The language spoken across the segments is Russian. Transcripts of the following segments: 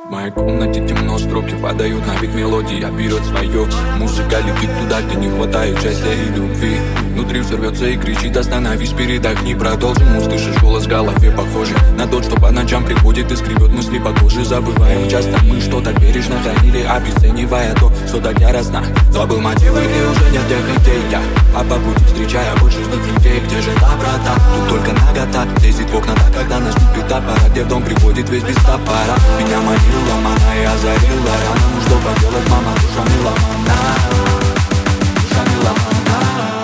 В моей комнате темно, строки падают на бит мелодии. Я берет свое, музыка летит туда, где не хватает счастья и любви. Внутри взорвется и кричит: остановись, передохни, продолжим. Услышишь голос в голове, похожий на тот, что по ночам приходит и скребет мысли по коже. Забываем часто мы, что так бережно хранили, обесценивая то, что так яростно. Забыл мотивы, и уже нет тех идей. Я по пути встречая больше злых людей. Где же доброта? Тут только нагота лезет в окна, так когда наступит та пора, где в дом приходит весь без топора. Меня манила мама и озарила рано. Ну что поделать, мама, душа меломана, душа меломана.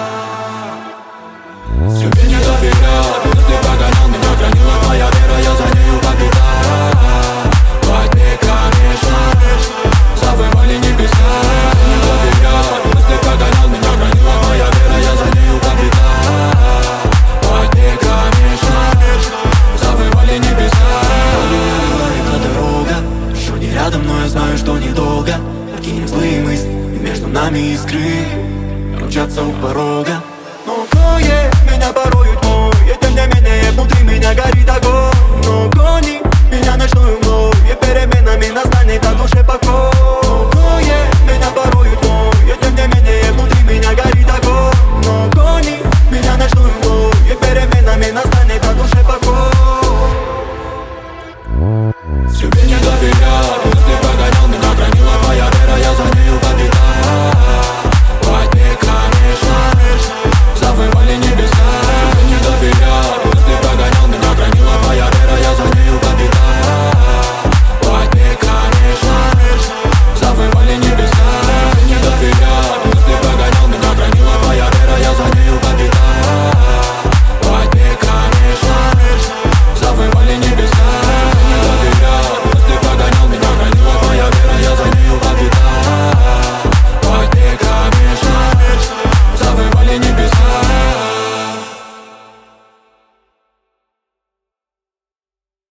Себе не доверял, ты погонял, меня хранила твоя вера, я за нею побежал. Во тьме, конечно, завывали небеса. Не доверял, ты погонял, меня хранила твоя вера, я за нею побежал. Во тьме, конечно, завывали небеса. Это дорога, еще не рядом, но я знаю, что недолго. Покинем злые мысли, между нами искры мчатся у порога.